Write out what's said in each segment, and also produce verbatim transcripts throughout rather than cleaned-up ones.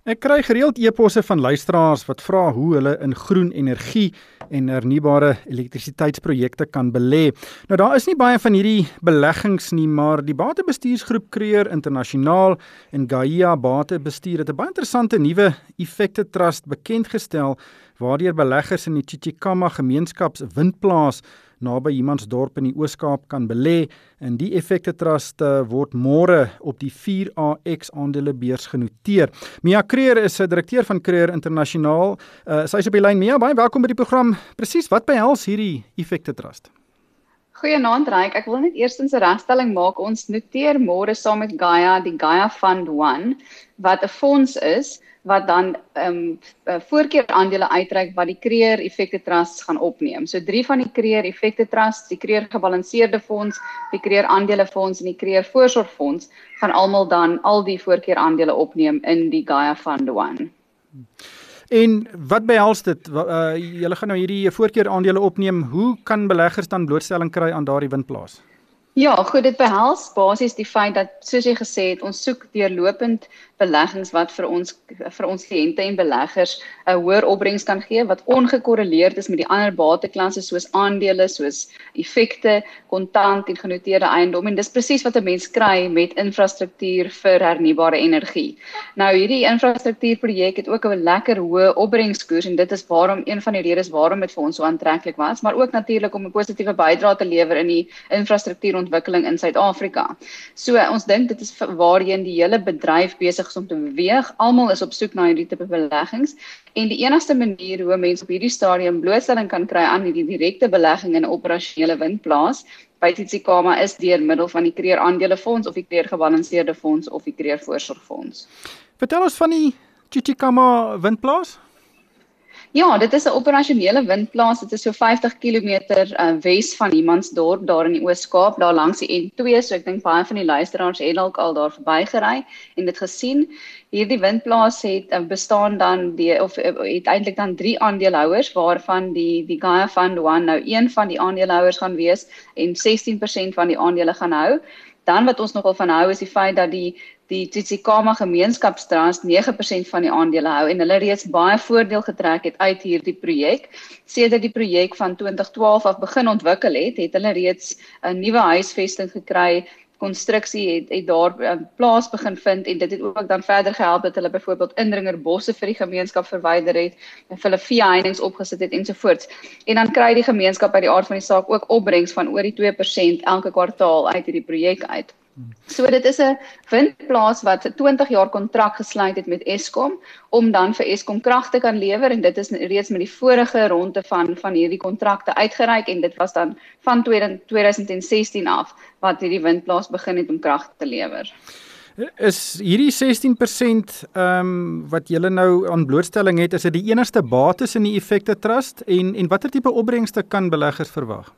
Ek kry gereeld e-posse van luisteraars wat vra hoe hulle in groen energie en hernubare elektrisiteitsprojekte kan belê. Nou daar is nie baie van hierdie beleggings nie, maar die batebestuursgroep Creer Internasionaal en Gaia Batebestuur het 'n baie interessante nuwe effekte trust bekendgestel waardeur beleggers in die Tsitsikamma gemeenskapswindplaas naby Humansdorp in die Oos-Kaap kan belê. En die effekte trust uh, word môre op die vier A X aandelebeurs genoteer. Mia Creer is 'n direkteur van Creer Internasionaal. Uh, sy is op die lyn. Mia, baie welkom by die program. Presies, wat behels hierdie effekte trust? Goeienaand Ryk, ek wil net eerstens 'n regstelling maak. Ons noteer môre saam met Gaia, die Gaia Fund one, wat 'n fonds is wat dan um, voorkeur aandele uitreik wat die Creer Effekte Trusts gaan opneem. So drie van die Creer Effekte Trusts, die Creer Gebalanseerde Fonds, die Creer Aandelefonds en die Creer Voorsorgfonds gaan almal dan al die voorkeur aandele opneem in die Gaia Fund one. En wat behels dit? Uh, julle gaan nou hierdie voorkeur aandele opneem. Hoe kan beleggers dan blootstelling kry aan daardie windplaas? Ja, goed, dit behels basies die feit dat, soos jy gesê het, ons soek deurlopend beleggings wat vir ons vir ons kliënte en beleggers 'n hoër opbrengs kan gee wat ongekorreleerd is met die ander bateklasse soos aandele, soos effekte, kontant en genoteerde eiendom, en dis presies wat 'n mens kry met infrastruktuur vir hernubare energie. Nou hierdie infrastruktuurprojek het ook 'n lekker hoë opbrengskoers en dit is waarom een van die redes waarom dit vir ons so aantreklik was, maar ook natuurlik om 'n positiewe bydrae te lewer in die infrastruktuurontwikkeling in Suid-Afrika. So ons dink dit is waarheen die hele bedryf besig om te beweeg. Almal is op soek na hierdie tipe beleggings en die enigste manier hoe mense op hierdie stadium blootstelling kan kry aan hierdie direkte belegging in 'n operasionele windplaas by Tsitsikamma is deur middel van die Creer Aandelefonds of die Creer Gebalanseerde Fonds of die Creer Voorsorgfonds. Vertel ons van die Tsitsikamma windplaas. Ja, dit is 'n operasionele windplaas. Dit is so vyftig kilometer uh, wes van Humansdorp, daar in die Oos-Kaap, daar langs die N twee, so ek dink baie van die luisteraars het dalk al daar verbygery en dit gesien. Hierdie windplaas het uh, bestaan dan die of uh, het eintlik dan drie aandeelhouers waarvan die die Gaia Fund one nou een van die aandeelhouers gaan wees en sestien persent van die aandele gaan hou. Dan wat ons nogal van hou is die feit dat die die Tsitsikamma Gemeenskapstrust nege persent van die aandele hou en hulle reeds baie voordeel getrek het uit hierdie projek. Sedert die projek van twintig twaalf af begin ontwikkel het, het hulle reeds 'n nuwe huisvesting gekry. Konstruksie het, het daar uh, plaas begin vind en dit het ook dan verder gehelp dat hulle byvoorbeeld indringerbosse vir die gemeenskap verwyder het, en vir hulle veeheininge opgesit het ensovoorts. En dan kry die gemeenskap by die aard van die saak ook opbrengs van oor die twee persent elke kwartaal uit hierdie projek uit. So dit is 'n windplaas wat twintig jaar kontrak gesluit het met Eskom om dan vir Eskom krag te kan lewer en dit is reeds met die vorige ronde van van hierdie kontrakte uitgereik en dit was dan van twintig sestien af wat hierdie windplaas begin het om krag te lewer. Is hierdie sestien persent um, wat julle nou aan blootstelling het, is dit die enigste bates in die Effekte Trust en en watter tipe opbrengste kan beleggers verwag?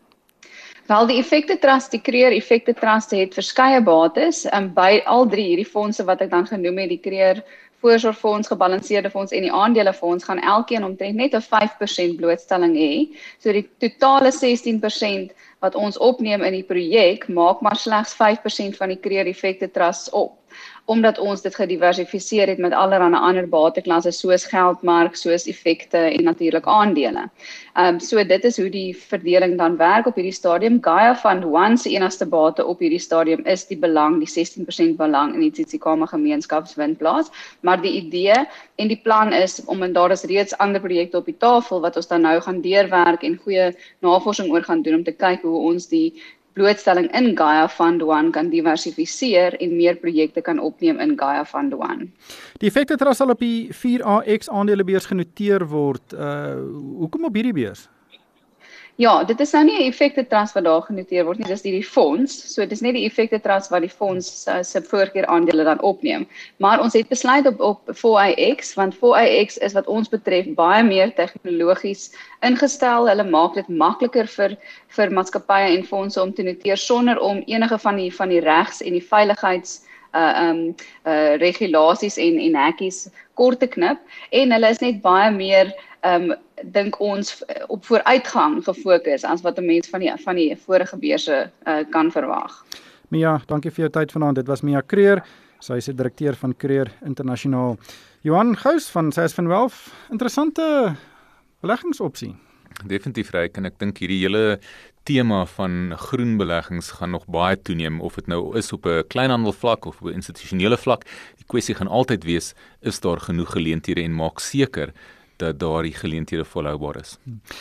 Wel, die Effekte Trust, die Creer Effekte Trust het verskeie bates um, by al drie hierdie fondse wat ek dan genoem het, die Creer Voorsorgfonds, Gebalanseerde Fonds en die Aandelefonds gaan elkeen omtrent net 'n vyf persent blootstelling hê. So die totale sestien persent wat ons opneem in die projek maak maar slegs vyf persent van die Creer Effekte Trust op, omdat ons dit gediversifiseer het met allerlei ander bateklasse soos geldmark, soos effekte en natuurlik aandele. Um, so dit is hoe die verdeling dan werk op hierdie stadium. Gaia Fund one se enigste bate op hierdie stadium is die belang, die sestien persent belang in die Tsitsikamma gemeenskapswindplaas, maar die idee en die plan is om en daar is reeds ander projekte op die tafel wat ons dan nou gaan deurwerk en goeie navorsing oor gaan doen om te kyk hoe ons die blootstelling in Gaia Fund one kan diversifiseer en meer projekte kan opneem in Gaia Fund one. Die Effekte Trust sal op die vier A X aandelebeurs genoteer word. Uh, hoekom op hierdie beurs? Ja, dit is nou nie 'n Effekte Trust wat daar genoteer word nie, dis die fonds. So dis nie die Effekte Trust wat die fonds uh, se voorkeur aandele dan opneem. Maar ons het besluit op op four A X, want four A X is wat ons betref baie meer tegnologies ingestel. Hulle maak dit makliker vir vir maatskappye en fondse om te noteer sonder om enige van die van die regs en die veiligheids uh um uh regulasies en en hekkies kort te knip en hulle is net baie meer um dink ons op vooruitgang gefokus as wat 'n mens van die van die vorige beurse uh, kan verwag. Mia, dankie vir jou tyd vanaand. Dit was Mia Creer. Sy is die direkteur van Courier Internasionaal. Johan Gous van Sas van Wealth, interessante beleggingsopsie. Definitief Ryk, en ek dink hierdie hele tema van groen beleggings gaan nog baie toeneem, of dit nou is op 'n kleinhandelvlak of op 'n institusionele vlak. Die kwessie gaan altyd wees, is daar genoeg geleenthede en maak seker dat daardie geleenthede volhoubaar is.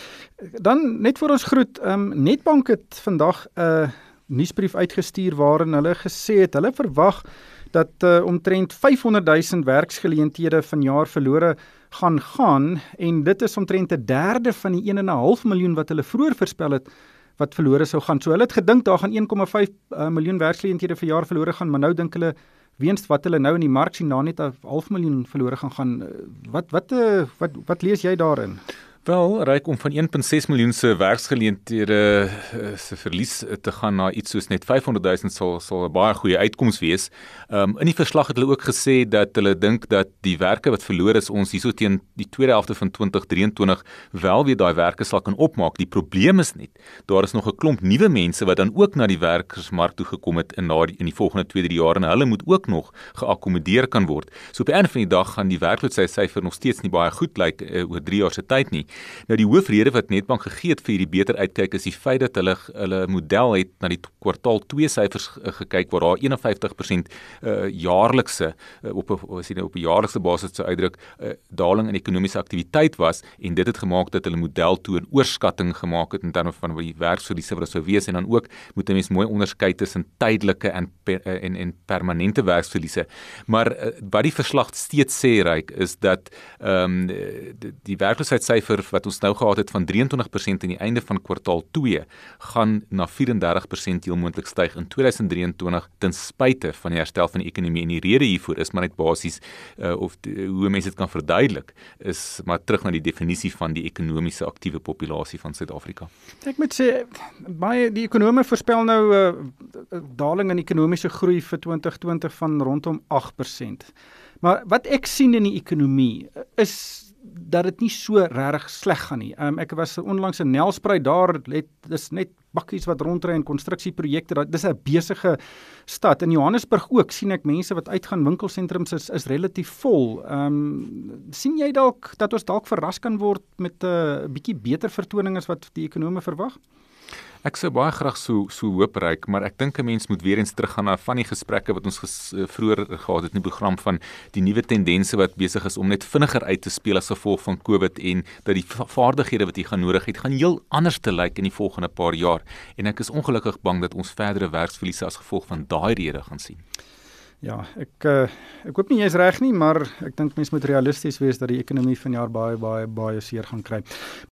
Dan net voor ons groet, um, Nedbank het vandag 'n uh, nuusbrief uitgestuur waarin hulle gesê het, hulle verwag dat uh, omtrent vyfhonderd duisend werksgeleenthede vanjaar verlore gaan gaan, en dit is omtrent 'n derde van die een en 'n half miljoen wat hulle vroeër voorspel het wat verlore sou gaan. So hulle het gedink daar gaan een komma vyf uh, miljoen werksgeleenthede vir jaar verlore gaan, maar nou dink hulle weens wat hulle nou in die mark sien, daar net 'n half miljoen verlore gaan gaan. Wat wat uh, wat wat lees jy daarin? Wel, Ryk, om van een komma ses miljoen se werksgeleenthede uh, se verlies te gaan na iets soos net vyfhonderd duisend sal sal 'n baie goeie uitkoms wees. Um, in die verslag het hulle ook gesê dat hulle dink dat die werke wat verloor is, ons hierso teen die tweede helfte van twintig drieëntwintig wel weer daai werke sal kan opmaak. Die probleem is net, daar is nog 'n klomp nuwe mense wat dan ook na die werkersmark toe gekom het in na die, in die volgende twee drie jaar, en hulle moet ook nog geakkommodeer kan word. So op 'n einde van die dag gaan die werkloosheidssyfer nog steeds nie baie goed lyk uh, oor drie jaar se tyd nie. Nou die hoofrede wat Nedbank gegee het vir hierdie beter uitkyk is die feit dat hulle hulle model het na die kwartaal twee syfers gekyk waar daar eenenvyftig persent uh, jaarlikse uh, op 'n as jy nou op 'n jaarlikse basis sou uitdruk uh, daling in ekonomiese aktiwiteit was, en dit het gemaak dat hulle model toe 'n oorskatting gemaak het in terme van wat die werksverliese wat sou wees, en dan ook moet 'n mens mooi onderskei tussen tydelike en en en permanente werksverliese. Maar uh, wat die verslag steeds sê, Ryk, is dat um, die, die werkloosheidssyfer wat ons nou gehad het van drieëntwintig persent aan die einde van kwartaal twee, gaan na vyf en dertig persent heel moontlik styg in tweeduisend drieëntwintig ten spyte van die herstel van die ekonomie. En die rede hiervoor is maar net basies uh, of die, hoe mense dit kan verduidelik, is maar terug na die definisie van die ekonomiese aktiewe populasie van Suid-Afrika. Ek moet sê, baie die ekonome voorspel nou 'n uh, daling in ekonomiese groei vir twintig twintig van rondom agt persent. Maar wat ek sien in die ekonomie is dat dit nie so regtig sleg gaan nie. Um, ek was onlangs in Nelspruit, daar het dis net bakkies wat rondry in konstruksieprojekte. Dis 'n besige stad. In Johannesburg ook sien ek mense wat uitgaan, winkelsentrums is is relatief vol. Um, sien jy dalk dat ons dalk verras kan word met 'n uh, bietjie beter vertoning as wat die ekonome verwag? Ek sou baie graag so so hoop, Ryk, maar ek dink 'n mens moet weer eens teruggaan na van die gesprekke wat ons ges, vroeër gehad het in die program van die nuwe tendense wat besig is om net vinniger uit te speel as gevolg van COVID, en dat die vaardighede wat jy gaan nodig het, gaan heel anders te lyk in die volgende paar jaar. En ek is ongelukkig bang dat ons verdere werksverliese as gevolg van daai rede gaan sien. Ja, ek uh, ek hoop nie jy is reg nie, maar ek dink mens moet realisties wees dat die ekonomie vanjaar baie baie baie seer gaan kry.